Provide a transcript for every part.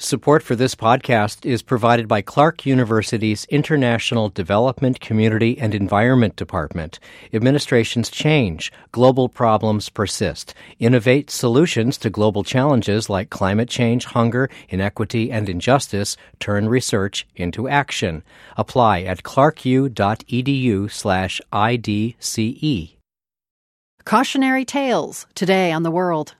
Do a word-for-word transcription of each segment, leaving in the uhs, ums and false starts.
Support for this podcast is provided by Clark University's International Development, Community, and Environment Department. Administrations change. Global problems persist. Innovate solutions to global challenges like climate change, hunger, inequity, and injustice. Turn research into action. Apply at clarku.edu slash IDCE. Cautionary tales today on The World.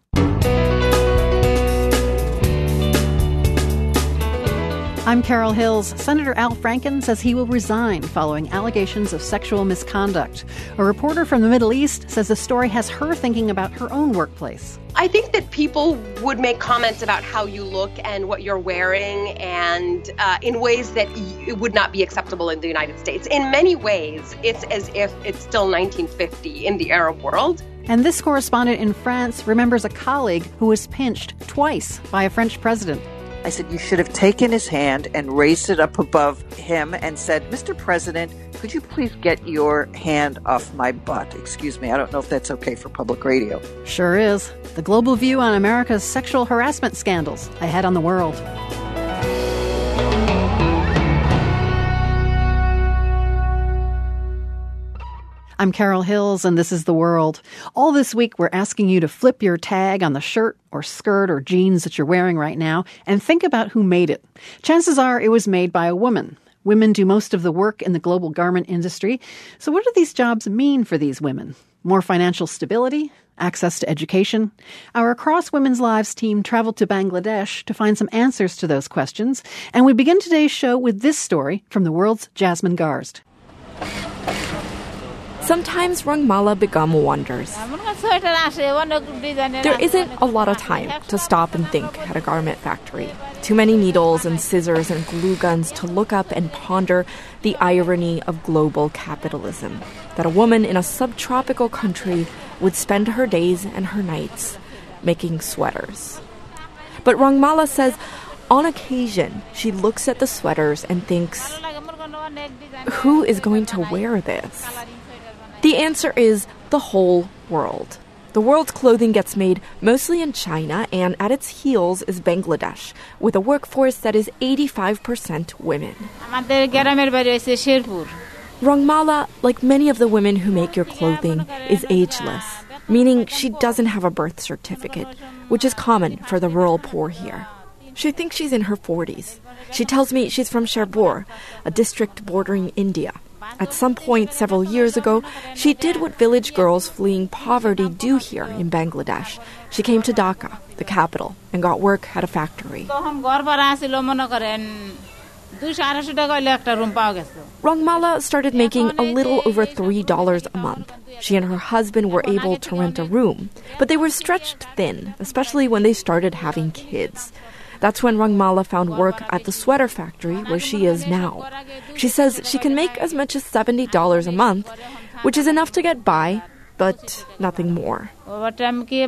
I'm Carol Hills. Senator Al Franken says he will resign following allegations of sexual misconduct. A reporter from the Middle East says the story has her thinking about her own workplace. I think that people would make comments about how you look and what you're wearing and uh, in ways that y- would not be acceptable in the United States. In many ways, it's as if it's still nineteen fifty in the Arab world. And this correspondent in France remembers a colleague who was pinched twice by a French president. I said, you should have taken his hand and raised it up above him and said, Mister President, could you please get your hand off my butt? Excuse me, I don't know if that's okay for public radio. Sure is. The global view on America's sexual harassment scandals ahead on The World. I'm Carol Hills, and this is The World. All this week, we're asking you to flip your tag on the shirt or skirt or jeans that you're wearing right now and think about who made it. Chances are it was made by a woman. Women do most of the work in the global garment industry. So what do these jobs mean for these women? More financial stability? Access to education? Our Across Women's Lives team traveled to Bangladesh to find some answers to those questions. And we begin today's show with this story from The World's Jasmine Garsd. Sometimes Rangmala Begum wonders. There isn't a lot of time to stop and think at a garment factory. Too many needles and scissors and glue guns to look up and ponder the irony of global capitalism. That a woman in a subtropical country would spend her days and her nights making sweaters. But Rangmala says on occasion she looks at the sweaters and thinks, who is going to wear this? The answer is the whole world. The world's clothing gets made mostly in China, and at its heels is Bangladesh, with a workforce that is eighty-five percent women. Rangmala, like many of the women who make your clothing, is ageless, meaning she doesn't have a birth certificate, which is common for the rural poor here. She thinks she's in her forties. She tells me she's from Sherpur, a district bordering India. At some point several years ago, she did what village girls fleeing poverty do here in Bangladesh. She came to Dhaka, the capital, and got work at a factory. Rangmala started making a little over three dollars a month. She and her husband were able to rent a room, but they were stretched thin, especially when they started having kids. That's when Rangmala found work at the sweater factory where she is now. She says she can make as much as seventy dollars a month, which is enough to get by, but nothing more. Like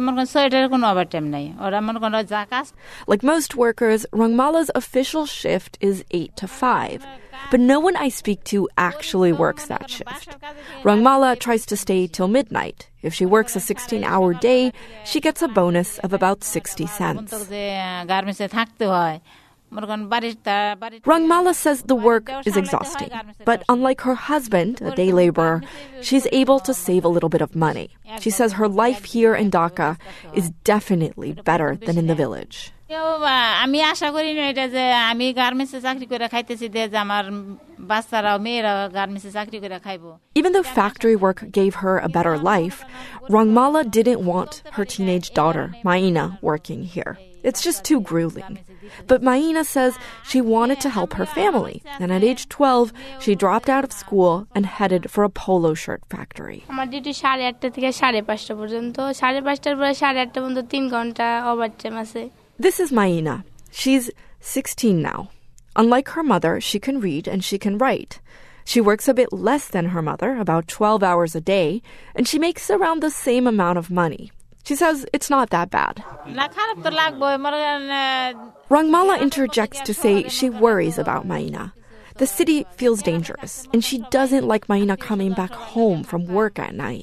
most workers, Rangmala's official shift is eight to five. But no one I speak to actually works that shift. Rangmala tries to stay till midnight. If she works a sixteen-hour day, she gets a bonus of about sixty cents. Rangmala says the work is exhausting, but unlike her husband, a day laborer, she's able to save a little bit of money. She says her life here in Dhaka is definitely better than in the village. Even though factory work gave her a better life, Rangmala didn't want her teenage daughter, Maina, working here. It's just too grueling. But Maina says she wanted to help her family, and at age twelve, she dropped out of school and headed for a polo shirt factory. This is Maina. She's sixteen now. Unlike her mother, she can read and she can write. She works a bit less than her mother, about twelve hours a day, and she makes around the same amount of money. She says it's not that bad. Rangmala interjects to say she worries about Maina. The city feels dangerous, and she doesn't like Maina coming back home from work at night.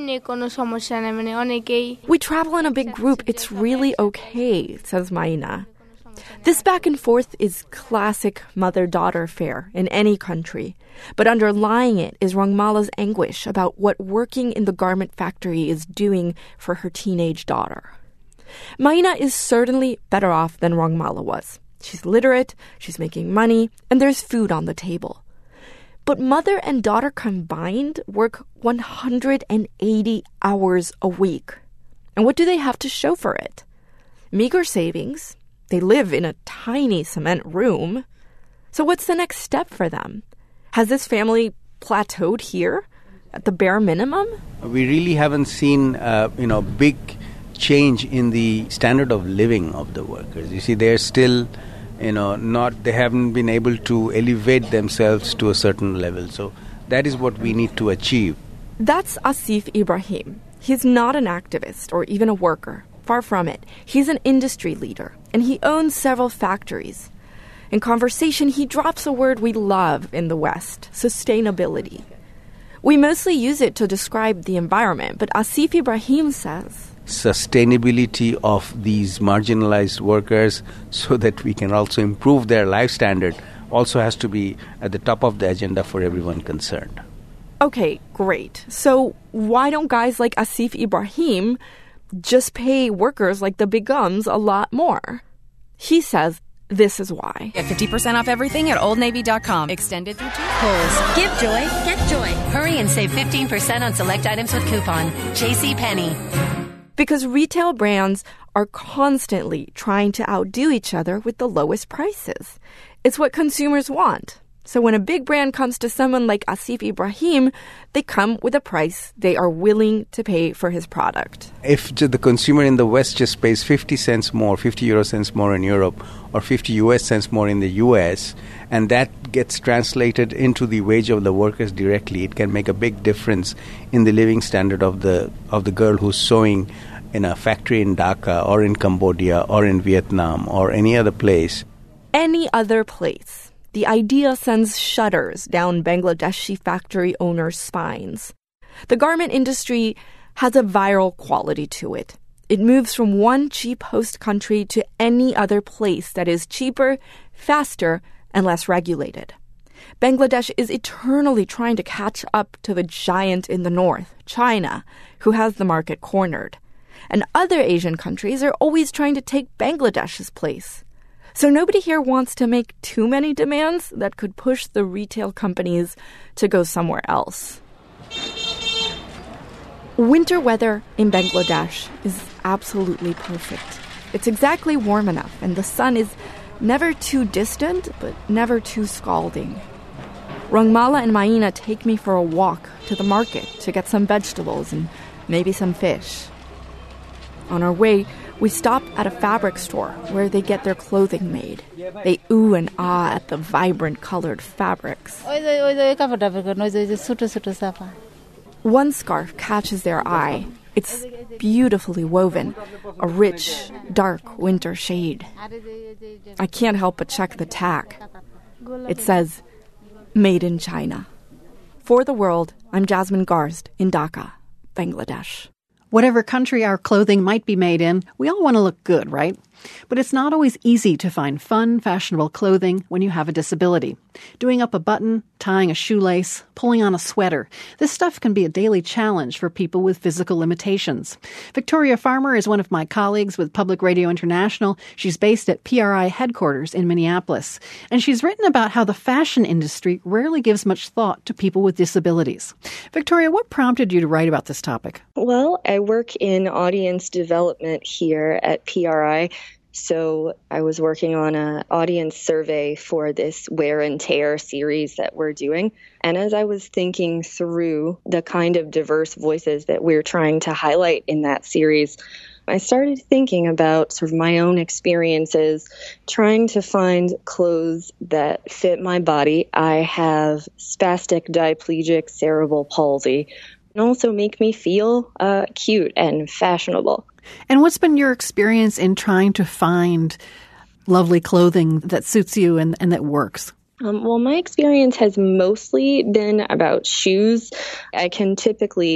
We travel in a big group. It's really okay, says Maina. This back and forth is classic mother-daughter affair in any country. But underlying it is Rangmala's anguish about what working in the garment factory is doing for her teenage daughter. Maina is certainly better off than Rangmala was. She's literate, she's making money, and there's food on the table. But mother and daughter combined work one hundred eighty hours a week. And what do they have to show for it? Meager savings. They live in a tiny cement room. So what's the next step for them? Has this family plateaued here at the bare minimum? We really haven't seen, uh, you know, big change in the standard of living of the workers. You see, they're still, you know, not, they haven't been able to elevate themselves to a certain level. So that is what we need to achieve. That's Asif Ibrahim. He's not an activist or even a worker. Far from it. He's an industry leader, and he owns several factories. In conversation, he drops a word we love in the West, sustainability. We mostly use it to describe the environment, but Asif Ibrahim says sustainability of these marginalized workers so that we can also improve their life standard also has to be at the top of the agenda for everyone concerned. Okay, great. So why don't guys like Asif Ibrahim just pay workers like the Begums a lot more? He says this is why. Get fifty percent off everything at old navy dot com. Extended through Kohl's. Give joy, get joy. Hurry and save fifteen percent on select items with coupon. JCPenney. Because retail brands are constantly trying to outdo each other with the lowest prices. It's what consumers want. So when a big brand comes to someone like Asif Ibrahim, they come with a price they are willing to pay for his product. If the consumer in the West just pays fifty cents more, fifty euro cents more in Europe, or fifty U S cents more in the U S, and that gets translated into the wage of the workers directly, it can make a big difference in the living standard of the of the girl who's sewing in a factory in Dhaka or in Cambodia or in Vietnam or any other place. Any other place. The idea sends shudders down Bangladeshi factory owners' spines. The garment industry has a viral quality to it. It moves from one cheap host country to any other place that is cheaper, faster, and less regulated. Bangladesh is eternally trying to catch up to the giant in the north, China, who has the market cornered. And other Asian countries are always trying to take Bangladesh's place. So nobody here wants to make too many demands that could push the retail companies to go somewhere else. Winter weather in Bangladesh is absolutely perfect. It's exactly warm enough, and the sun is never too distant, but never too scalding. Rangmala and Maina take me for a walk to the market to get some vegetables and maybe some fish. On our way, we stop at a fabric store where they get their clothing made. They ooh and ah at the vibrant colored fabrics. One scarf catches their eye. It's beautifully woven, a rich, dark winter shade. I can't help but check the tag. It says, Made in China. For the World, I'm Jasmine Garsd in Dhaka, Bangladesh. Whatever country our clothing might be made in, we all want to look good, right? But it's not always easy to find fun, fashionable clothing when you have a disability. Doing up a button, tying a shoelace, pulling on a sweater. This stuff can be a daily challenge for people with physical limitations. Victoria Farmer is one of my colleagues with Public Radio International. She's based at P R I headquarters in Minneapolis. And she's written about how the fashion industry rarely gives much thought to people with disabilities. Victoria, what prompted you to write about this topic? Well, I work in audience development here at P R I. So I was working on an audience survey for this wear and tear series that we're doing. And as I was thinking through the kind of diverse voices that we're trying to highlight in that series, I started thinking about sort of my own experiences trying to find clothes that fit my body. I have spastic diplegic cerebral palsy and also make me feel uh, cute and fashionable. And what's been your experience in trying to find lovely clothing that suits you and, and that works? Um, well, my experience has mostly been about shoes. I can typically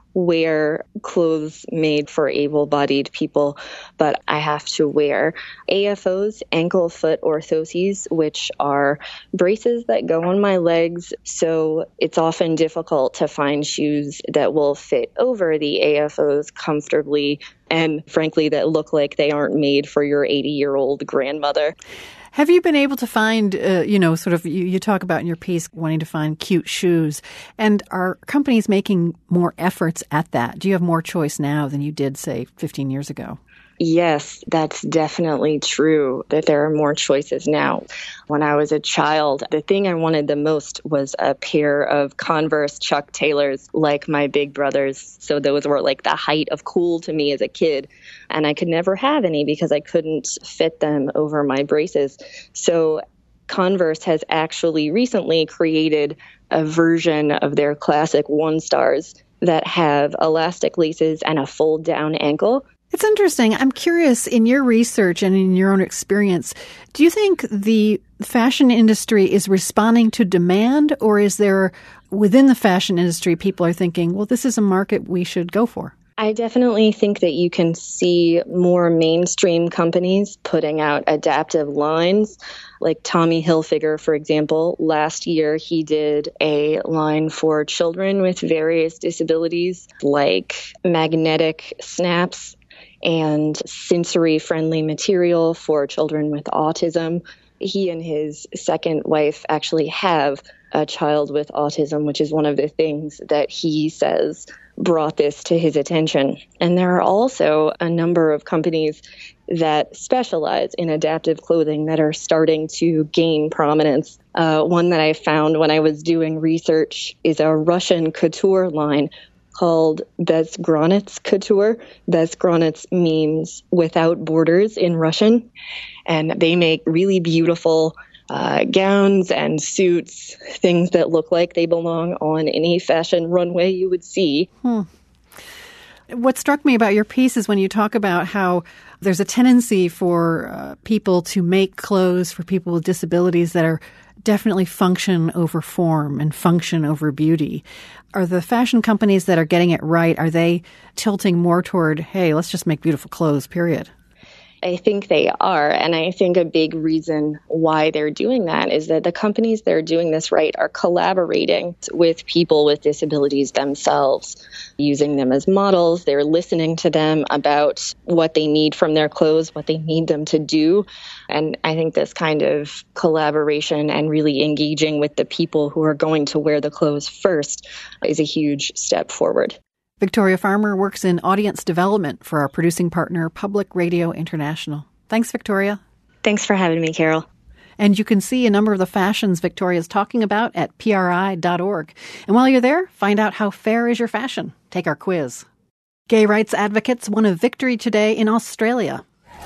wear clothes made for able-bodied people, but I have to wear A F Os, ankle foot orthoses, which are braces that go on my legs. So it's often difficult to find shoes that will fit over the A F Os comfortably and, frankly, that look like they aren't made for your eighty-year-old grandmother. Have you been able to find, uh, you know, sort of, you, you talk about in your piece wanting to find cute shoes, and are companies making more efforts at that? Do you have more choice now than you did, say, fifteen years ago? Yes, that's definitely true, that there are more choices now. When I was a child, the thing I wanted the most was a pair of Converse Chuck Taylors like my big brothers. So those were like the height of cool to me as a kid. And I could never have any because I couldn't fit them over my braces. So Converse has actually recently created a version of their classic One Stars that have elastic laces and a fold-down ankle. It's interesting. I'm curious, in your research and in your own experience, do you think the fashion industry is responding to demand, or is there, within the fashion industry, people are thinking, well, this is a market we should go for? I definitely think that you can see more mainstream companies putting out adaptive lines. Like Tommy Hilfiger, for example, last year he did a line for children with various disabilities, like magnetic snaps and sensory-friendly material for children with autism. He and his second wife actually have a child with autism, which is one of the things that he says brought this to his attention. And there are also a number of companies that specialize in adaptive clothing that are starting to gain prominence. Uh, one that I found when I was doing research is a Russian couture line called Bezgronets Couture. Bezgronets means without borders in Russian. And they make really beautiful uh, gowns and suits, things that look like they belong on any fashion runway you would see. Hmm. What struck me about your piece is when you talk about how there's a tendency for uh, people to make clothes for people with disabilities that are definitely function over form and function over beauty. Are the fashion companies that are getting it right, are they tilting more toward, hey, let's just make beautiful clothes, period? I think they are. And I think a big reason why they're doing that is that the companies that are doing this right are collaborating with people with disabilities themselves, using them as models. They're listening to them about what they need from their clothes, what they need them to do. And I think this kind of collaboration and really engaging with the people who are going to wear the clothes first is a huge step forward. Victoria Farmer works in audience development for our producing partner, Public Radio International. Thanks, Victoria. Thanks for having me, Carol. And you can see a number of the fashions Victoria is talking about at P R I dot org. And while you're there, find out how fair is your fashion. Take our quiz. Gay rights advocates won a victory today in Australia.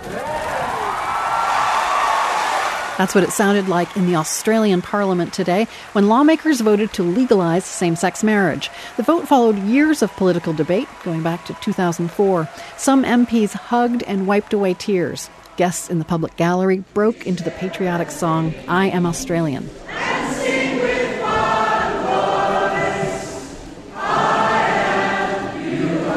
That's what it sounded like in the Australian Parliament today when lawmakers voted to legalise same-sex marriage. The vote followed years of political debate, going back to two thousand four. Some M Ps hugged and wiped away tears. Guests in the public gallery broke into the patriotic song, I Am Australian. And sing with one voice, I am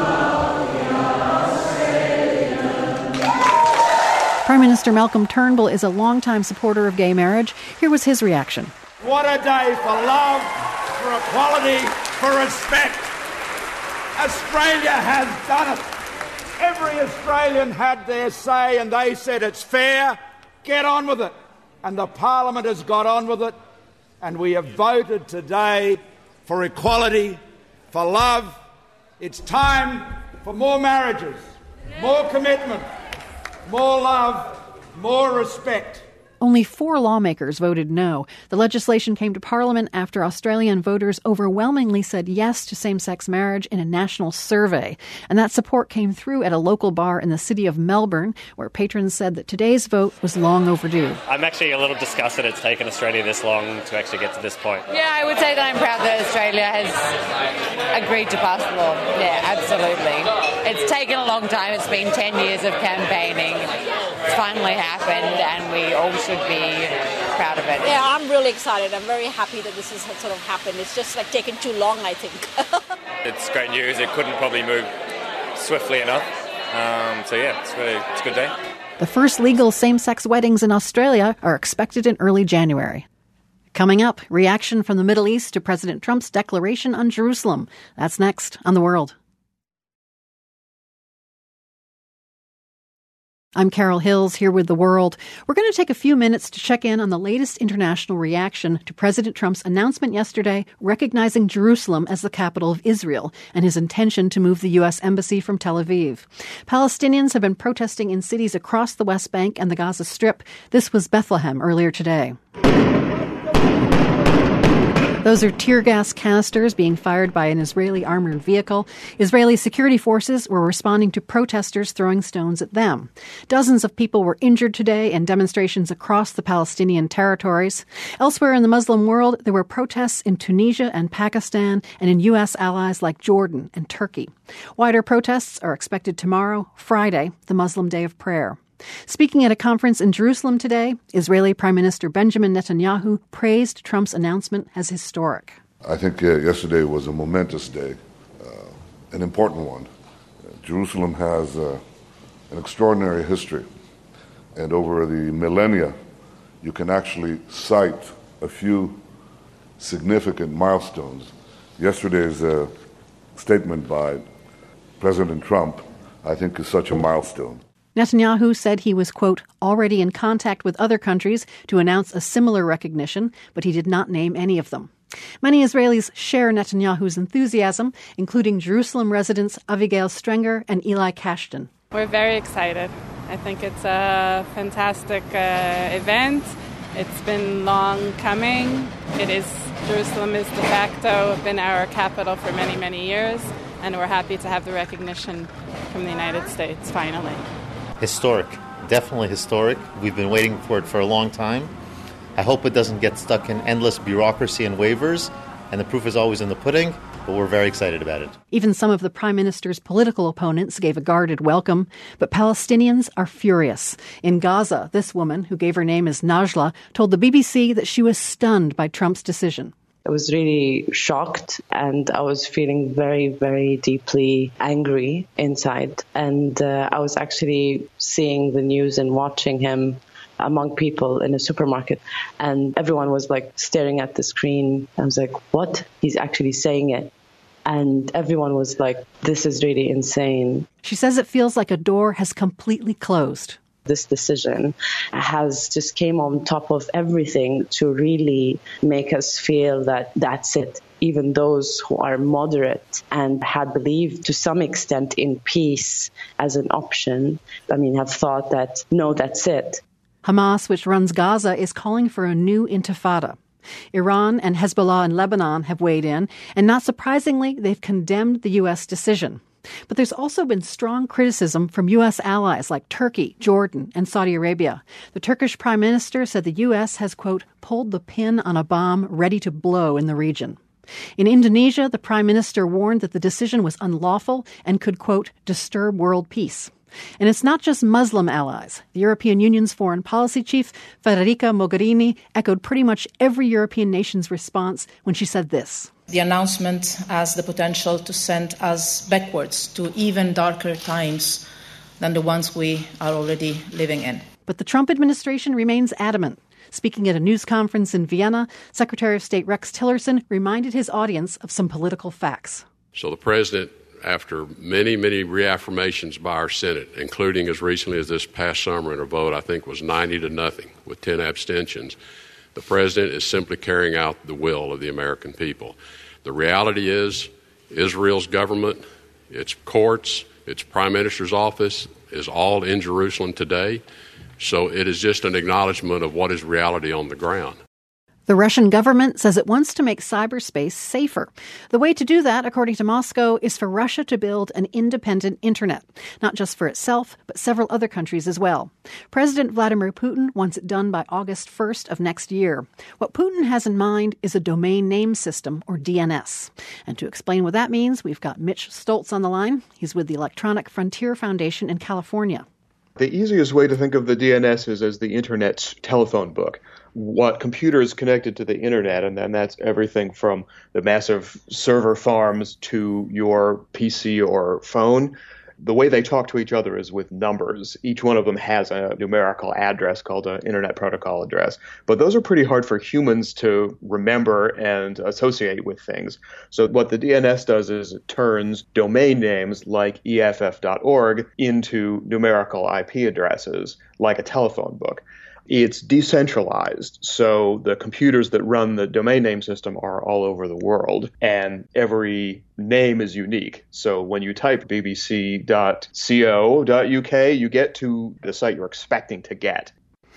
Australian. Prime Minister Malcolm Turnbull is a longtime supporter of gay marriage. Here was his reaction. What a day for love, for equality, for respect. Australia has done it. Every Australian had their say and they said it's fair, get on with it. And the Parliament has got on with it. And we have voted today for equality, for love. It's time for more marriages, more commitment, more love, more respect. Only four lawmakers voted no. The legislation came to Parliament after Australian voters overwhelmingly said yes to same-sex marriage in a national survey. And that support came through at a local bar in the city of Melbourne, where patrons said that today's vote was long overdue. I'm actually a little disgusted it's taken Australia this long to actually get to this point. Yeah, I would say that I'm proud that Australia has agreed to pass the law. Yeah, absolutely. It's taken a long time. It's been ten years of campaigning. It's finally happened, and we all should be proud of it. Yeah, I'm really excited. I'm very happy that this has sort of happened. It's just like taken too long, I think. It's great news. It couldn't probably move swiftly enough. Um, so yeah, it's really it's a good day. The first legal same-sex weddings in Australia are expected in early January. Coming up, reaction from the Middle East to President Trump's declaration on Jerusalem. That's next on The World. I'm Carol Hills here with The World. We're going to take a few minutes to check in on the latest international reaction to President Trump's announcement yesterday recognizing Jerusalem as the capital of Israel and his intention to move the U S embassy from Tel Aviv. Palestinians have been protesting in cities across the West Bank and the Gaza Strip. This was Bethlehem earlier today. Those are tear gas canisters being fired by an Israeli armored vehicle. Israeli security forces were responding to protesters throwing stones at them. Dozens of people were injured today in demonstrations across the Palestinian territories. Elsewhere in the Muslim world, there were protests in Tunisia and Pakistan and in U S allies like Jordan and Turkey. Wider protests are expected tomorrow, Friday, the Muslim Day of Prayer. Speaking at a conference in Jerusalem today, Israeli Prime Minister Benjamin Netanyahu praised Trump's announcement as historic. I think uh, yesterday was a momentous day, uh, an important one. Uh, Jerusalem has uh, an extraordinary history, and over the millennia, you can actually cite a few significant milestones. Yesterday's uh, statement by President Trump, I think, is such a milestone. Netanyahu said he was, quote, already in contact with other countries to announce a similar recognition, but he did not name any of them. Many Israelis share Netanyahu's enthusiasm, including Jerusalem residents Abigail Strenger and Eli Cashton. We're very excited. I think it's a fantastic uh, event. It's been long coming. It is, Jerusalem is de facto been our capital for many, many years, and we're happy to have the recognition from the United States, finally. Historic, definitely historic. We've been waiting for it for a long time. I hope it doesn't get stuck in endless bureaucracy and waivers, and the proof is always in the pudding, but we're very excited about it. Even some of the Prime Minister's political opponents gave a guarded welcome, but Palestinians are furious. In Gaza, this woman, who gave her name as Najla, told the B B C that she was stunned by Trump's decision. I was really shocked, and I was feeling very, very deeply angry inside. And uh, I was actually seeing the news and watching him among people in a supermarket. And everyone was like staring at the screen. I was like, what? He's actually saying it. And everyone was like, this is really insane. She says it feels like a door has completely closed. This decision has just came on top of everything to really make us feel that that's it. Even those who are moderate and had believed to some extent in peace as an option, I mean, have thought that, no, that's it. Hamas, which runs Gaza, is calling for a new intifada. Iran and Hezbollah in Lebanon have weighed in, and not surprisingly, they've condemned the U S decision. But there's also been strong criticism from U S allies like Turkey, Jordan, and Saudi Arabia. The Turkish prime minister said the U S has, quote, pulled the pin on a bomb ready to blow in the region. In Indonesia, the prime minister warned that the decision was unlawful and could, quote, disturb world peace. And it's not just Muslim allies. The European Union's foreign policy chief, Federica Mogherini, echoed pretty much every European nation's response when she said this. The announcement has the potential to send us backwards to even darker times than the ones we are already living in. But the Trump administration remains adamant. Speaking at a news conference in Vienna, Secretary of State Rex Tillerson reminded his audience of some political facts. So the president, after many, many reaffirmations by our Senate, including as recently as this past summer in a vote I think was ninety to nothing with ten abstentions, the president is simply carrying out the will of the American people. The reality is Israel's government, its courts, its prime minister's office is all in Jerusalem today. So it is just an acknowledgement of what is reality on the ground. The Russian government says it wants to make cyberspace safer. The way to do that, according to Moscow, is for Russia to build an independent internet, not just for itself, but several other countries as well. President Vladimir Putin wants it done by August first of next year. What Putin has in mind is a domain name system, or D N S. And to explain what that means, we've got Mitch Stoltz on the line. He's with the Electronic Frontier Foundation in California. The easiest way to think of the D N S is as the Internet's telephone book. What computers connected to the Internet, and then that's everything from the massive server farms to your P C or phone. The way they talk to each other is with numbers. Each one of them has a numerical address called an Internet Protocol address. But those are pretty hard for humans to remember and associate with things. So what the D N S does is it turns domain names like E F F dot org into numerical I P addresses, like a telephone book. It's decentralized, so the computers that run the domain name system are all over the world, and every name is unique. So when you type b b c dot co dot u k, you get to the site you're expecting to get.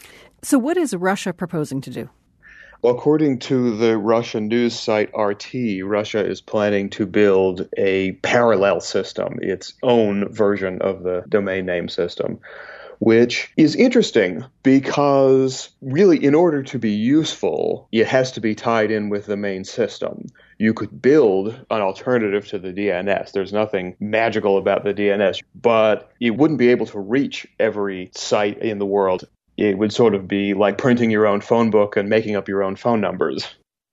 So what is Russia proposing to do? Well, according to the Russian news site R T, Russia is planning to build a parallel system, its own version of the domain name system, which is interesting because really in order to be useful, it has to be tied in with the main system. You could build an alternative to the D N S. There's nothing magical about the D N S, but it wouldn't be able to reach every site in the world. It would sort of be like printing your own phone book and making up your own phone numbers.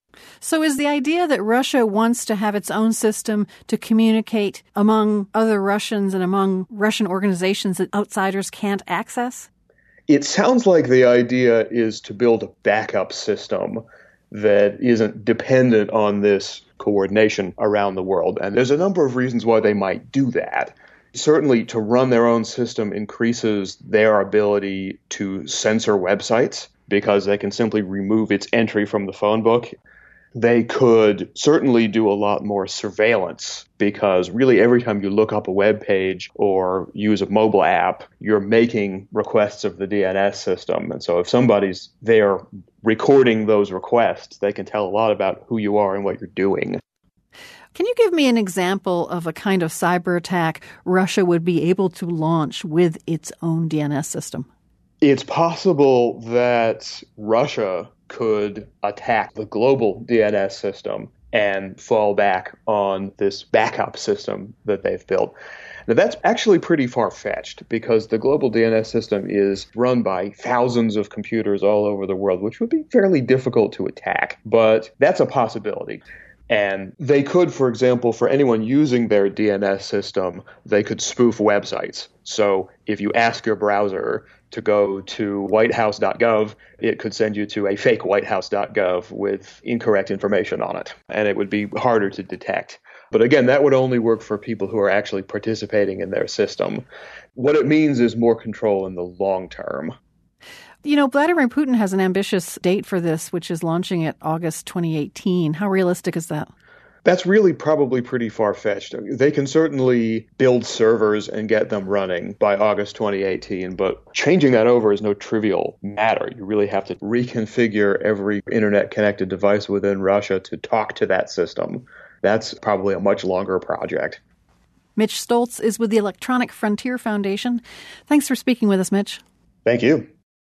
So is the idea that Russia wants to have its own system to communicate among other Russians and among Russian organizations that outsiders can't access? It sounds like the idea is to build a backup system that isn't dependent on this coordination around the world. And there's a number of reasons why they might do that. Certainly, to run their own system increases their ability to censor websites because they can simply remove its entry from the phone book. They could certainly do a lot more surveillance because really every time you look up a web page or use a mobile app, you're making requests of the D N S system. And so if somebody's there recording those requests, they can tell a lot about who you are and what you're doing. Can you give me an example of a kind of cyber attack Russia would be able to launch with its own D N S system? It's possible that Russia could attack the global D N S system and fall back on this backup system that they've built. Now, that's actually pretty far-fetched because the global D N S system is run by thousands of computers all over the world, which would be fairly difficult to attack. But that's a possibility. And they could, for example, for anyone using their D N S system, they could spoof websites. So if you ask your browser to go to white house dot gov, it could send you to a fake white house dot gov with incorrect information on it, and it would be harder to detect. But again, that would only work for people who are actually participating in their system. What it means is more control in the long term. You know, Vladimir Putin has an ambitious date for this, which is launching at August twenty eighteen. How realistic is that? That's really probably pretty far-fetched. They can certainly build servers and get them running by August twenty eighteen, but changing that over is no trivial matter. You really have to reconfigure every internet-connected device within Russia to talk to that system. That's probably a much longer project. Mitch Stoltz is with the Electronic Frontier Foundation. Thanks for speaking with us, Mitch. Thank you.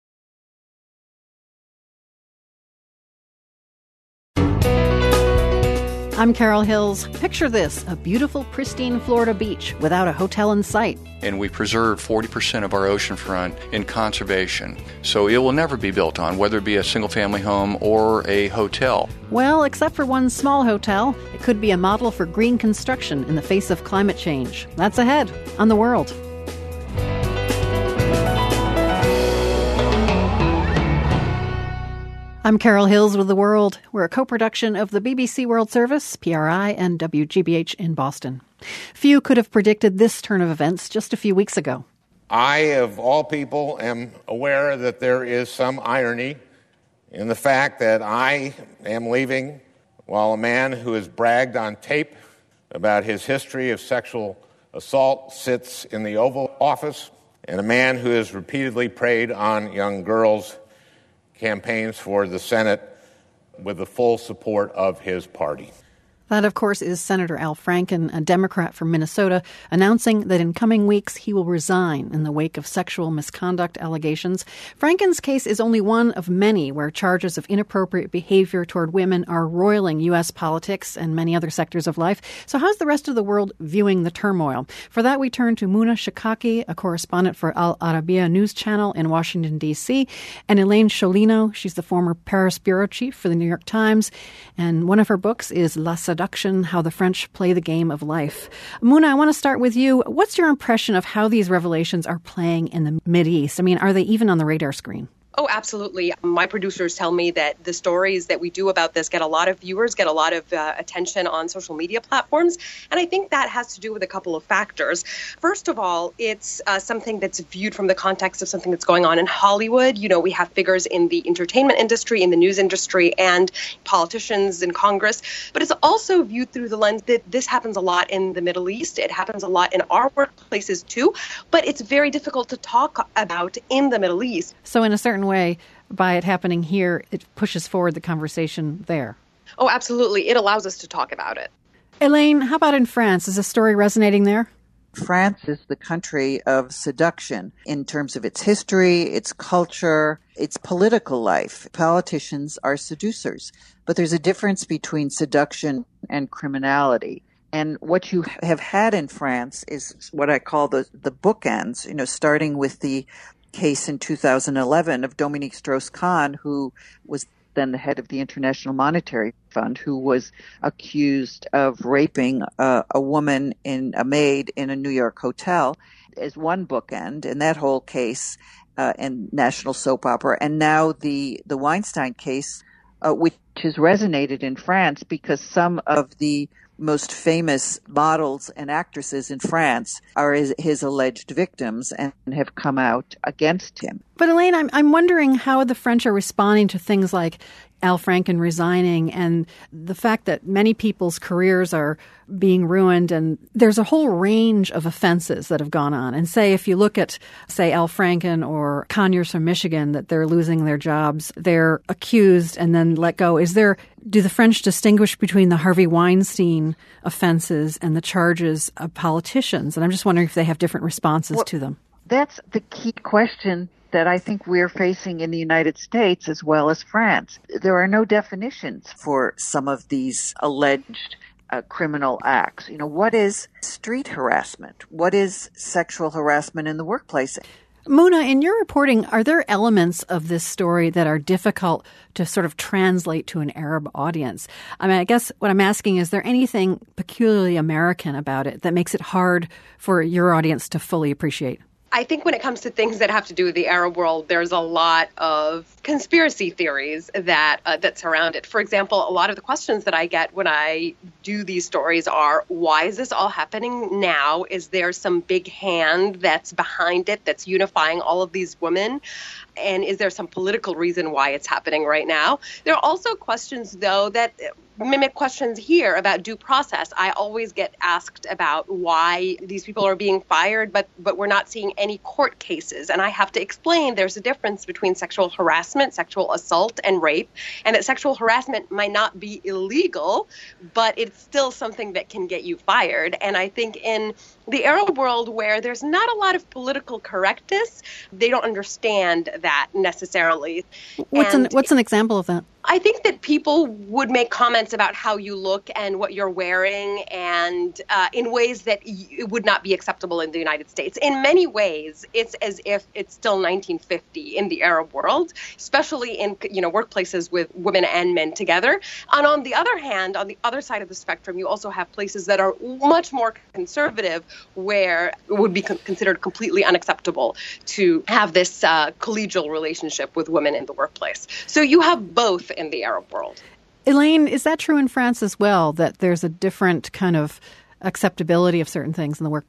I'm Carol Hills. Picture this, a beautiful, pristine Florida beach without a hotel in sight. And we preserved forty percent of our oceanfront in conservation. So it will never be built on, whether it be a single-family home or a hotel. Well, except for one small hotel, it could be a model for green construction in the face of climate change. That's ahead on The World. I'm Carol Hills with The World. We're a co-production of the B B C World Service, P R I, and W G B H in Boston. Few could have predicted this turn of events just a few weeks ago. I, of all people, am aware that there is some irony in the fact that I am leaving while a man who has bragged on tape about his history of sexual assault sits in the Oval Office, and a man who has repeatedly preyed on young girls campaigns for the Senate with the full support of his party. That, of course, is Senator Al Franken, a Democrat from Minnesota, announcing that in coming weeks he will resign in the wake of sexual misconduct allegations. Franken's case is only one of many where charges of inappropriate behavior toward women are roiling U S politics and many other sectors of life. So how's the rest of the world viewing the turmoil? For that, we turn to Muna Shikaki, a correspondent for Al Arabiya News Channel in Washington, D C, and Elaine Sciolino. She's the former Paris bureau chief for the New York Times, and one of her books is La Seduction, How the French Play the Game of Life. Muna, I want to start with you. What's your impression of how these revelations are playing in the Mideast? I mean, are they even on the radar screen? Oh, absolutely. My producers tell me that the stories that we do about this get a lot of viewers, get a lot of uh, attention on social media platforms. And I think that has to do with a couple of factors. First of all, it's uh, something that's viewed from the context of something that's going on in Hollywood. You know, we have figures in the entertainment industry, in the news industry, and politicians in Congress. But it's also viewed through the lens that this happens a lot in the Middle East. It happens a lot in our workplaces, too. But it's very difficult to talk about in the Middle East. So in a certain way, by it happening here, it pushes forward the conversation there. Oh, absolutely. It allows us to talk about it. Elaine, how about in France? Is the story resonating there? France is the country of seduction in terms of its history, its culture, its political life. Politicians are seducers, but there's a difference between seduction and criminality. And what you have had in France is what I call the, the bookends, you know, starting with the case in two thousand eleven of Dominique Strauss-Kahn, who was then the head of the International Monetary Fund, who was accused of raping uh, a woman in a maid in a New York hotel, as one bookend in that whole case uh, and national soap opera. And now the, the Weinstein case, uh, which has resonated in France because some of the most famous models and actresses in France are his, his alleged victims and have come out against him. But Elaine, I'm I'm wondering how the French are responding to things like Al Franken resigning and the fact that many people's careers are being ruined. And there's a whole range of offenses that have gone on. And say, if you look at, say, Al Franken or Conyers from Michigan, that they're losing their jobs, they're accused and then let go. Is there, do the French distinguish between the Harvey Weinstein offenses and the charges of politicians? And I'm just wondering if they have different responses well, to them. That's the key question that I think we're facing in the United States as well as France. There are no definitions for some of these alleged uh, criminal acts. You know, what is street harassment? What is sexual harassment in the workplace? Muna, in your reporting, are there elements of this story that are difficult to sort of translate to an Arab audience? I mean, I guess what I'm asking, is there anything peculiarly American about it that makes it hard for your audience to fully appreciate? I think when it comes to things that have to do with the Arab world, there's a lot of conspiracy theories that uh, that surround it. For example, a lot of the questions that I get when I do these stories are, why is this all happening now? Is there some big hand that's behind it, that's unifying all of these women? And is there some political reason why it's happening right now? There are also questions, though, that mimic questions here about due process. I always get asked about why these people are being fired, but but we're not seeing any court cases. And I have to explain there's a difference between sexual harassment, sexual assault, and rape, and that sexual harassment might not be illegal, but it's still something that can get you fired. And I think in the Arab world, where there's not a lot of political correctness, they don't understand that necessarily. What's an, what's an example of that? I think that people would make comments about how you look and what you're wearing, and uh, in ways that y- it would not be acceptable in the United States. In many ways, it's as if it's still nineteen fifty in the Arab world, especially in, you know, workplaces with women and men together. And on the other hand, on the other side of the spectrum, you also have places that are much more conservative, where it would be con- considered completely unacceptable to have this uh, collegial relationship with women in the workplace. So you have both in the Arab world. Elaine, is that true in France as well, that there's a different kind of acceptability of certain things in the workplace?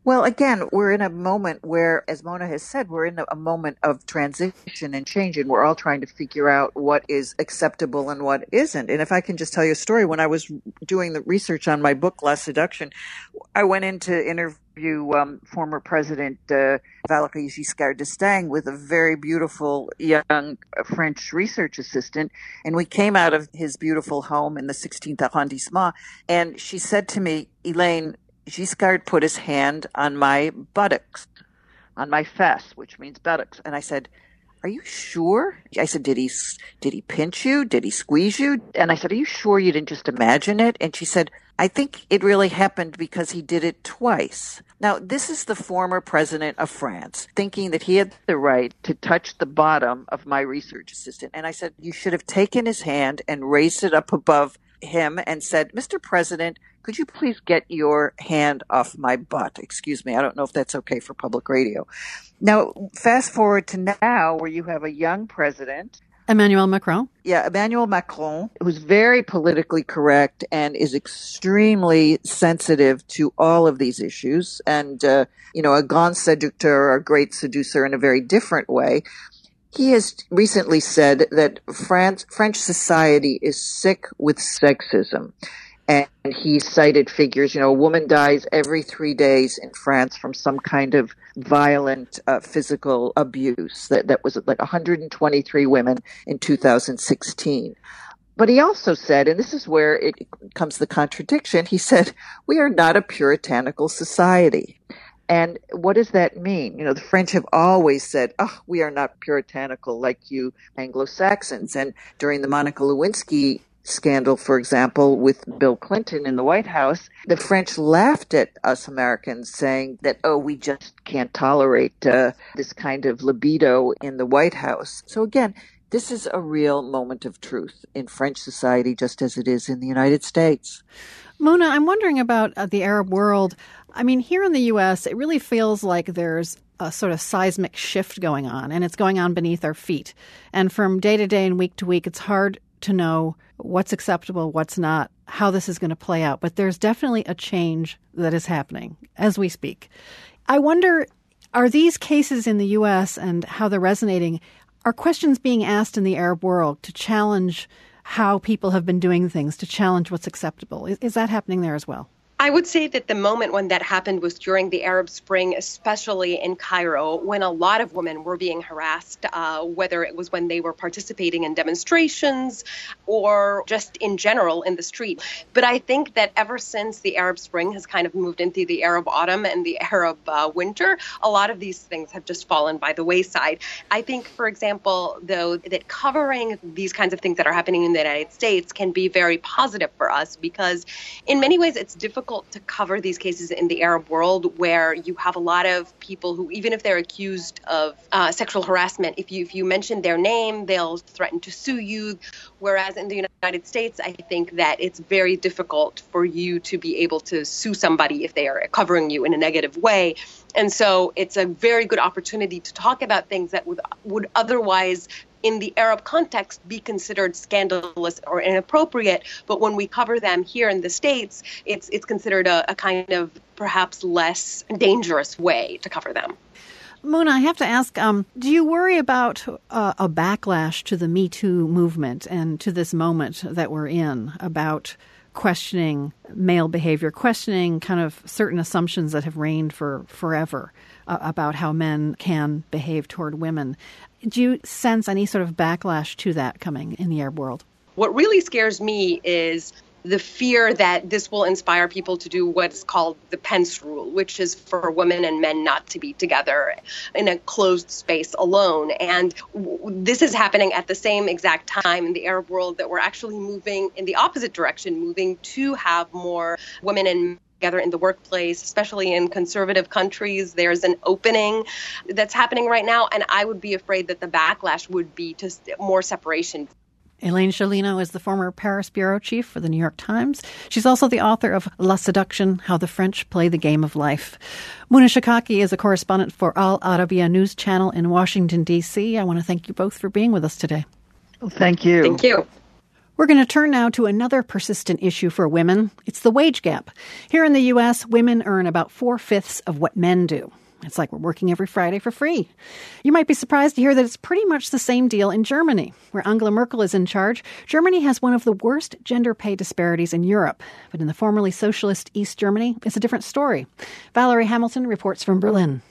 Well, again, we're in a moment where, as Mona has said, we're in a moment of transition and change, and we're all trying to figure out what is acceptable and what isn't. And if I can just tell you a story, when I was doing the research on my book, La Seduction, I went in to interview um, former President uh, Valéry Giscard d'Estaing with a very beautiful young French research assistant, and we came out of his beautiful home in the sixteenth arrondissement, and she said to me, Elaine, Giscard put his hand on my buttocks, on my fess, which means buttocks. And I said, are you sure? I said, did he, did he pinch you? Did he squeeze you? And I said, are you sure you didn't just imagine it? And she said, I think it really happened because he did it twice. Now, this is the former president of France thinking that he had the right to touch the bottom of my research assistant. And I said, you should have taken his hand and raised it up above him and said, Mister President, could you please get your hand off my butt? Excuse me. I don't know if that's okay for public radio. Now, fast forward to now where you have a young president. Emmanuel Macron. Yeah, Emmanuel Macron, who's very politically correct and is extremely sensitive to all of these issues. And, uh, you know, a grand séducteur, a great seducer in a very different way. He has recently said that France, French society is sick with sexism. And he cited figures, you know, a woman dies every three days in France from some kind of violent uh, physical abuse. That, that was like one hundred twenty-three women in two thousand sixteen. But he also said, and this is where it comes the contradiction, he said, we are not a puritanical society. And what does that mean? You know, the French have always said, oh, we are not puritanical like you Anglo-Saxons. And during the Monica Lewinsky scandal, for example, with Bill Clinton in the White House, the French laughed at us Americans saying that, oh, we just can't tolerate uh, this kind of libido in the White House. So again, this is a real moment of truth in French society, just as it is in the United States. Mona, I'm wondering about uh, the Arab world. I mean, here in the U S, it really feels like there's a sort of seismic shift going on, and it's going on beneath our feet. And from day to day and week to week, it's hard to know what's acceptable, what's not, how this is going to play out. But there's definitely a change that is happening as we speak. I wonder, are these cases in the U S and how they're resonating, are questions being asked in the Arab world to challenge how people have been doing things, to challenge what's acceptable? Is, is that happening there as well? I would say that the moment when that happened was during the Arab Spring, especially in Cairo, when a lot of women were being harassed, uh, whether it was when they were participating in demonstrations or just in general in the street. But I think that ever since the Arab Spring has kind of moved into the Arab Autumn and the Arab uh, Winter, a lot of these things have just fallen by the wayside. I think, for example, though, that covering these kinds of things that are happening in the United States can be very positive for us because in many ways it's difficult to cover these cases in the Arab world where you have a lot of people who, even if they're accused of uh, sexual harassment, if you if you mention their name, they'll threaten to sue you. Whereas in the United States, I think that it's very difficult for you to be able to sue somebody if they are covering you in a negative way. And so it's a very good opportunity to talk about things that would would otherwise in the Arab context be considered scandalous or inappropriate, but when we cover them here in the States, it's it's considered a, a kind of perhaps less dangerous way to cover them. Mona, I have to ask, um, do you worry about uh, a backlash to the Me Too movement and to this moment that we're in about questioning male behavior, questioning kind of certain assumptions that have reigned for forever uh, about how men can behave toward women? Do you sense any sort of backlash to that coming in the Arab world? What really scares me is the fear that this will inspire people to do what's called the Pence rule, which is for women and men not to be together in a closed space alone. And w- this is happening at the same exact time in the Arab world that we're actually moving in the opposite direction, moving to have more women and together in the workplace, especially in conservative countries. There's an opening that's happening right now, and I would be afraid that the backlash would be to more separation. Elaine Sciolino is the former Paris bureau chief for the New York Times. She's also the author of La Seduction, How the French Play the Game of Life. Muna Shikaki is a correspondent for Al Arabiya News Channel in Washington, D C. I want to thank you both for being with us today. Thank you. Thank you. We're going to turn now to another persistent issue for women. It's the wage gap. Here in the U S, women earn about four-fifths of what men do. It's like we're working every Friday for free. You might be surprised to hear that it's pretty much the same deal in Germany, where Angela Merkel is in charge. Germany has one of the worst gender pay disparities in Europe. But in the formerly socialist East Germany, it's a different story. Valerie Hamilton reports from Berlin.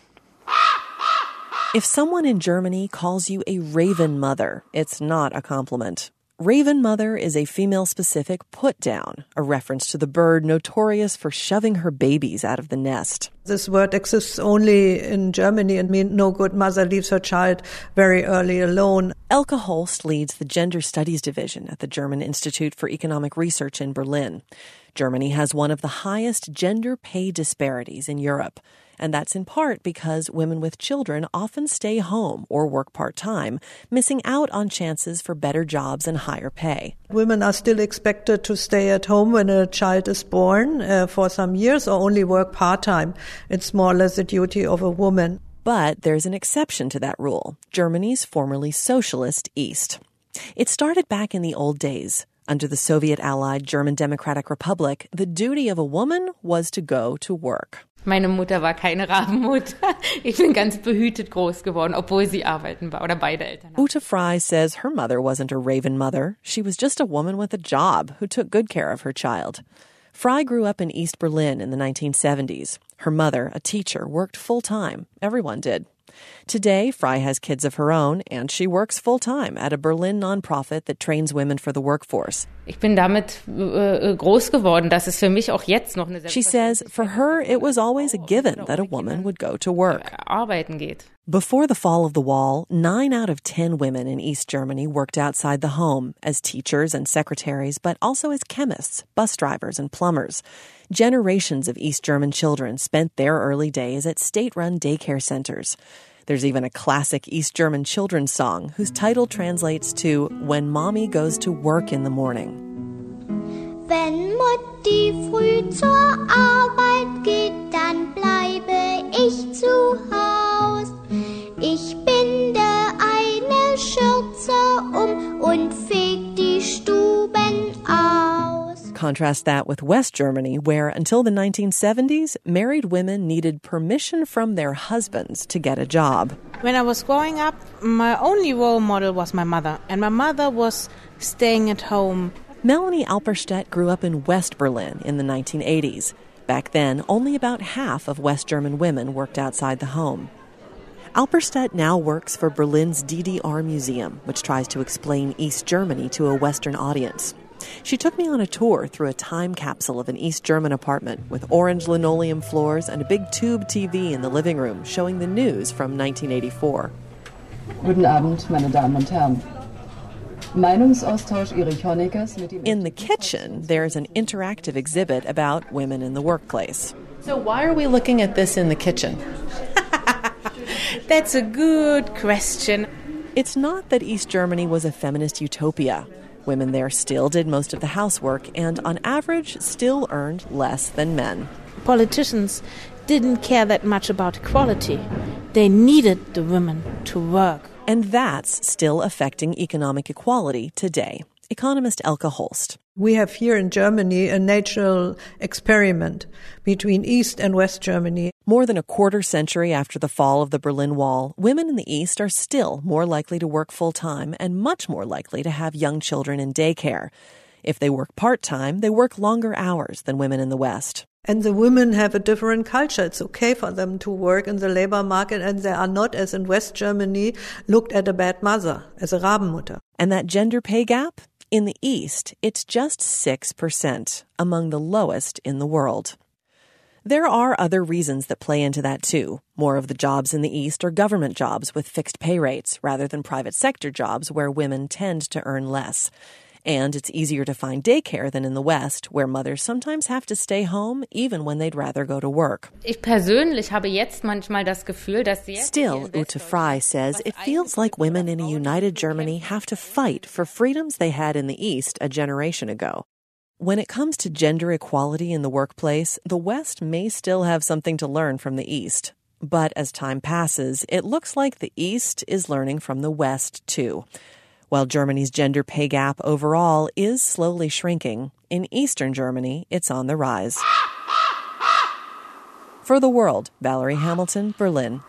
If someone in Germany calls you a raven mother, it's not a compliment. Raven mother is a female-specific put-down, a reference to the bird notorious for shoving her babies out of the nest. This word exists only in Germany and means no good mother leaves her child very early alone. Elke Holst leads the Gender Studies Division at the German Institute for Economic Research in Berlin. Germany has one of the highest gender pay disparities in Europe. And that's in part because women with children often stay home or work part-time, missing out on chances for better jobs and higher pay. Women are still expected to stay at home when a child is born uh, for some years or only work part-time. It's more or less the duty of a woman. But there's an exception to that rule, Germany's formerly socialist East. It started back in the old days. Under the Soviet-allied German Democratic Republic, the duty of a woman was to go to work. Meine Mutter war keine Rabenmutter. Ich bin ganz behütet groß geworden, obwohl sie arbeiten war, oder beide Eltern. Ute Frey says her mother wasn't a raven mother. She was just a woman with a job who took good care of her child. Frey grew up in East Berlin in the nineteen seventies. Her mother, a teacher, worked full-time. Everyone did. Today, Frey has kids of her own, and she works full-time at a Berlin nonprofit that trains women for the workforce. Ich bin damit äh, groß geworden, dass es für mich auch jetzt noch eine She says for her, it was always a given that a woman would go to work. Arbeiten geht. Before the fall of the wall, nine out of ten women in East Germany worked outside the home as teachers and secretaries, but also as chemists, bus drivers, and plumbers. Generations of East German children spent their early days at state-run daycare centers. There's even a classic East German children's song whose title translates to When Mommy Goes to Work in the Morning. Wenn Mutti früh zur Arbeit geht, dann bleibe ich zu Haus. Ich binde eine Schürze um und feg die Stuben aus. Contrast that with West Germany, where until the nineteen seventies, married women needed permission from their husbands to get a job. When I was growing up, my only role model was my mother, and my mother was staying at home. Melanie Alperstedt grew up in West Berlin in the nineteen eighties. Back then, only about half of West German women worked outside the home. Alperstedt now works for Berlin's D D R Museum, which tries to explain East Germany to a Western audience. She took me on a tour through a time capsule of an East German apartment with orange linoleum floors and a big tube T V in the living room showing the news from nineteen eighty-four. Guten Abend, meine Damen und Herren. Meinungsaustausch Erich Honeckers mit dem... In the kitchen, there's an interactive exhibit about women in the workplace. So why are we looking at this in the kitchen? That's a good question. It's not that East Germany was a feminist utopia. Women there still did most of the housework and, on average, still earned less than men. Politicians didn't care that much about equality. They needed the women to work. And that's still affecting economic equality today. Economist Elke Holst. We have here in Germany a natural experiment between East and West Germany. More than a quarter century after the fall of the Berlin Wall, women in the East are still more likely to work full-time and much more likely to have young children in daycare. If they work part-time, they work longer hours than women in the West. And the women have a different culture. It's okay for them to work in the labor market, and they are not, as in West Germany, looked at a bad mother, as a Rabenmutter. And that gender pay gap? In the East, it's just six percent, among the lowest in the world. There are other reasons that play into that, too. More of the jobs in the East are government jobs with fixed pay rates, rather than private sector jobs where women tend to earn less. And it's easier to find daycare than in the West, where mothers sometimes have to stay home even when they'd rather go to work. Ich persönlich habe jetzt manchmal das Gefühl, dass sie Still, Ute Frey says it feels like women in a united Germany have to fight for freedoms they had in the East a generation ago. When it comes to gender equality in the workplace, the West may still have something to learn from the East. But as time passes, it looks like the East is learning from the West, too. While Germany's gender pay gap overall is slowly shrinking, in Eastern Germany, it's on the rise. For The World, Valerie Hamilton, Berlin.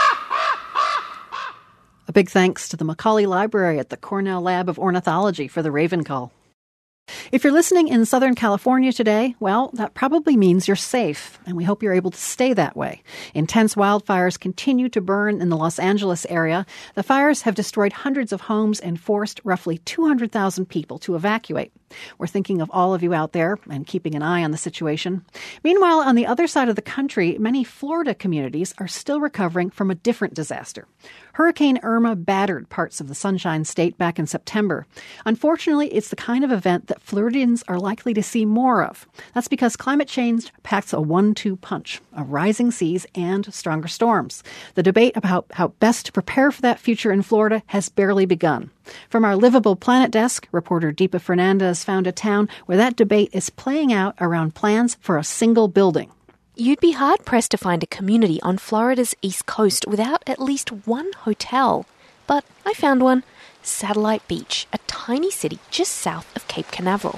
A big thanks to the Macaulay Library at the Cornell Lab of Ornithology for the Raven Call. If you're listening in Southern California today, well, that probably means you're safe, and we hope you're able to stay that way. Intense wildfires continue to burn in the Los Angeles area. The fires have destroyed hundreds of homes and forced roughly two hundred thousand people to evacuate. We're thinking of all of you out there and keeping an eye on the situation. Meanwhile, on the other side of the country, many Florida communities are still recovering from a different disaster. Hurricane Irma battered parts of the Sunshine State back in September. Unfortunately, it's the kind of event that Floridians are likely to see more of. That's because climate change packs a one two punch of rising seas and stronger storms. The debate about how best to prepare for that future in Florida has barely begun. From our Livable Planet desk, reporter Deepa Fernandez found a town where that debate is playing out around plans for a single building. You'd be hard-pressed to find a community on Florida's East Coast without at least one hotel. But I found one. Satellite Beach, a tiny city just south of Cape Canaveral.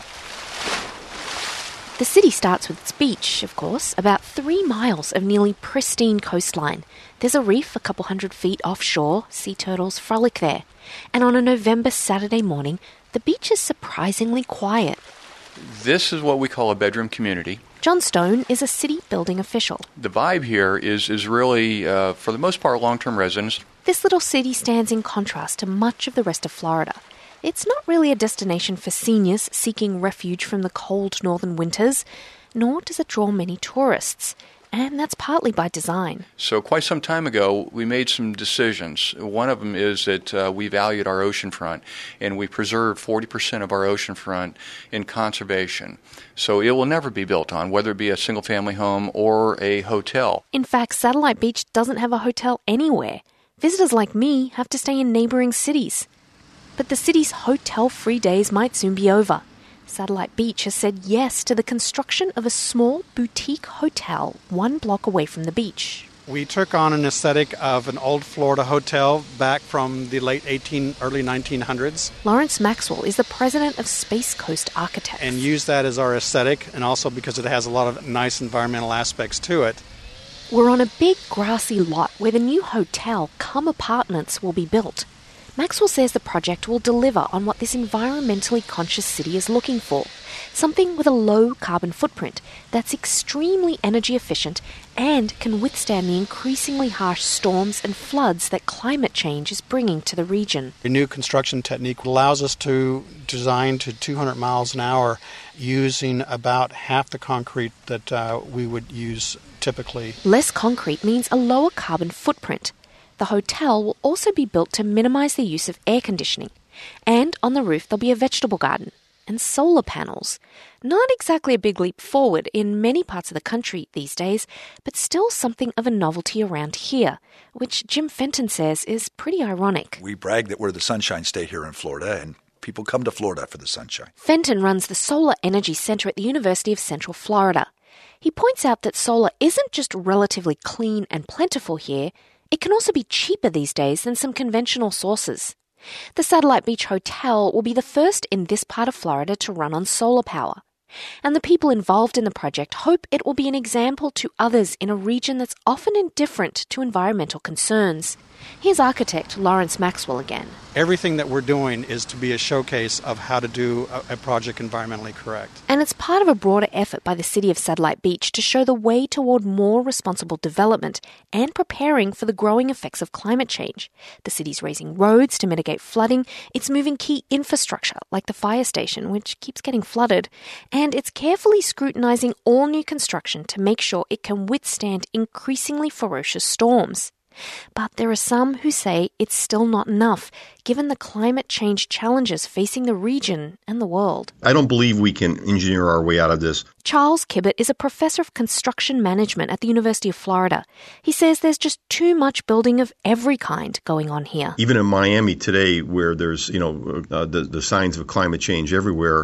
The city starts with its beach, of course, about three miles of nearly pristine coastline. There's a reef a couple hundred feet offshore. Sea turtles frolic there. And on a November Saturday morning, the beach is surprisingly quiet. This is what we call a bedroom community. John Stone is a city building official. The vibe here is, is really, uh, for the most part, long-term residents. This little city stands in contrast to much of the rest of Florida. It's not really a destination for seniors seeking refuge from the cold northern winters, nor does it draw many tourists. And that's partly by design. So quite some time ago, we made some decisions. One of them is that uh, we valued our oceanfront, and we preserved forty percent of our oceanfront in conservation. So it will never be built on, whether it be a single-family home or a hotel. In fact, Satellite Beach doesn't have a hotel anywhere. Visitors like me have to stay in neighboring cities. But the city's hotel-free days might soon be over. Satellite Beach has said yes to the construction of a small boutique hotel one block away from the beach. We took on an aesthetic of an old Florida hotel back from the late eighteen, early nineteen hundreds. Lawrence Maxwell is the president of Space Coast Architects. And used that as our aesthetic, and also because it has a lot of nice environmental aspects to it. We're on a big grassy lot where the new hotel cum apartments will be built. Maxwell says the project will deliver on what this environmentally conscious city is looking for. Something with a low carbon footprint that's extremely energy efficient and can withstand the increasingly harsh storms and floods that climate change is bringing to the region. A new construction technique allows us to design to two hundred miles an hour using about half the concrete that uh, we would use typically. Less concrete means a lower carbon footprint. The hotel will also be built to minimize the use of air conditioning. And on the roof there'll be a vegetable garden and solar panels. Not exactly a big leap forward in many parts of the country these days, but still something of a novelty around here, which Jim Fenton says is pretty ironic. We brag that we're the Sunshine State here in Florida, and people come to Florida for the sunshine. Fenton runs the Solar Energy Center at the University of Central Florida. He points out that solar isn't just relatively clean and plentiful here, it can also be cheaper these days than some conventional sources. The Satellite Beach Hotel will be the first in this part of Florida to run on solar power. And the people involved in the project hope it will be an example to others in a region that's often indifferent to environmental concerns. Here's architect Lawrence Maxwell again. Everything that we're doing is to be a showcase of how to do a, a project environmentally correct. And it's part of a broader effort by the city of Satellite Beach to show the way toward more responsible development and preparing for the growing effects of climate change. The city's raising roads to mitigate flooding, it's moving key infrastructure like the fire station, which keeps getting flooded, and it's carefully scrutinizing all new construction to make sure it can withstand increasingly ferocious storms. But there are some who say it's still not enough, given the climate change challenges facing the region and the world. I don't believe we can engineer our way out of this. Charles Kibbett is a professor of construction management at the University of Florida. He says there's just too much building of every kind going on here. Even in Miami today, where there's, you know, uh, the, the signs of climate change everywhere,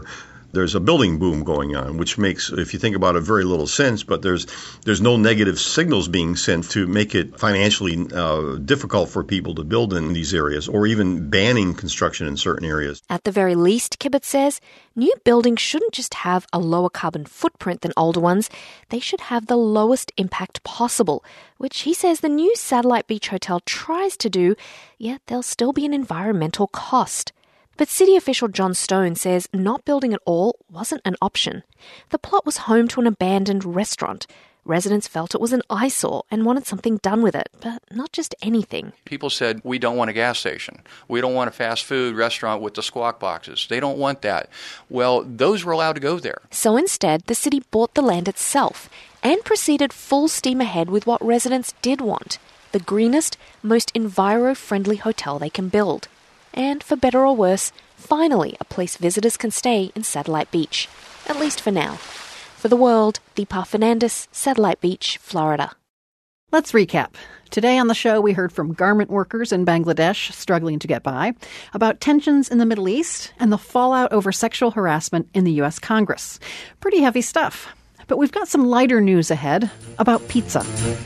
there's a building boom going on, which makes, if you think about it, very little sense, but there's there's no negative signals being sent to make it financially uh, difficult for people to build in these areas, or even banning construction in certain areas. At the very least, Kibbutz says, new buildings shouldn't just have a lower carbon footprint than older ones, they should have the lowest impact possible, which he says the new Satellite Beach Hotel tries to do, yet there'll still be an environmental cost. But city official John Stone says not building at all wasn't an option. The plot was home to an abandoned restaurant. Residents felt it was an eyesore and wanted something done with it, but not just anything. People said, we don't want a gas station. We don't want a fast food restaurant with the squawk boxes. They don't want that. Well, those were allowed to go there. So instead, the city bought the land itself and proceeded full steam ahead with what residents did want, the greenest, most enviro-friendly hotel they can build. And for better or worse, finally a place visitors can stay in Satellite Beach, at least for now. For The World, Deepa Fernandes, Satellite Beach, Florida. Let's recap. Today on the show, we heard from garment workers in Bangladesh struggling to get by, about tensions in the Middle East, and the fallout over sexual harassment in the U S Congress. Pretty heavy stuff. But we've got some lighter news ahead about pizza.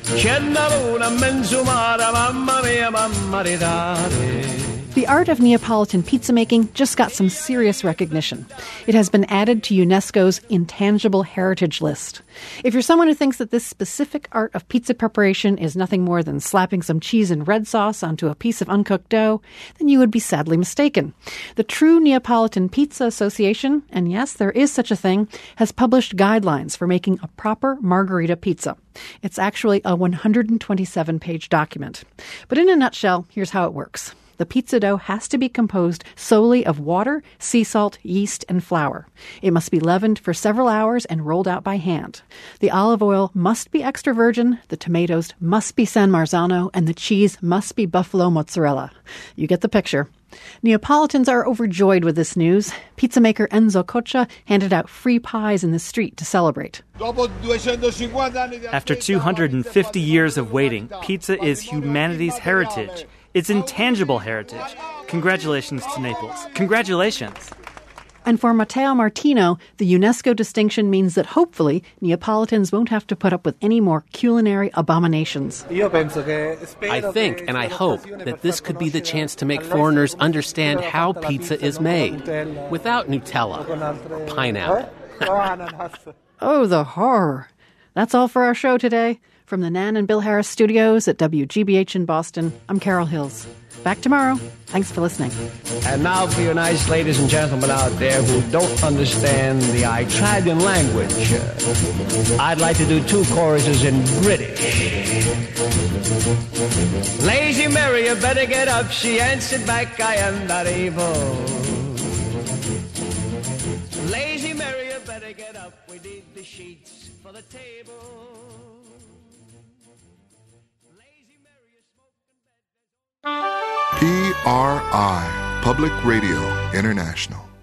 The art of Neapolitan pizza making just got some serious recognition. It has been added to UNESCO's Intangible Heritage List. If you're someone who thinks that this specific art of pizza preparation is nothing more than slapping some cheese and red sauce onto a piece of uncooked dough, then you would be sadly mistaken. The True Neapolitan Pizza Association, and yes, there is such a thing, has published guidelines for making a proper margherita pizza. It's actually a one hundred twenty-seven page document. But in a nutshell, here's how it works. The pizza dough has to be composed solely of water, sea salt, yeast, and flour. It must be leavened for several hours and rolled out by hand. The olive oil must be extra virgin, the tomatoes must be San Marzano, and the cheese must be buffalo mozzarella. You get the picture. Neapolitans are overjoyed with this news. Pizza maker Enzo Coccia handed out free pies in the street to celebrate. After two hundred fifty years of waiting, pizza is humanity's heritage. It's intangible heritage. Congratulations to Naples. Congratulations. And for Matteo Martino, the UNESCO distinction means that hopefully Neapolitans won't have to put up with any more culinary abominations. I think and I hope that this could be the chance to make foreigners understand how pizza is made, without Nutella or pineapple. Oh, the horror. That's all for our show today. From the Nan and Bill Harris studios at W G B H in Boston, I'm Carol Hills. Back tomorrow. Thanks for listening. And now for you nice ladies and gentlemen out there who don't understand the Italian language, uh, I'd like to do two choruses in British. Lazy Mary, you better get up. She answered back, I am not able. Lazy Mary, you better get up. We need the sheets for the table. P R I, Public Radio International.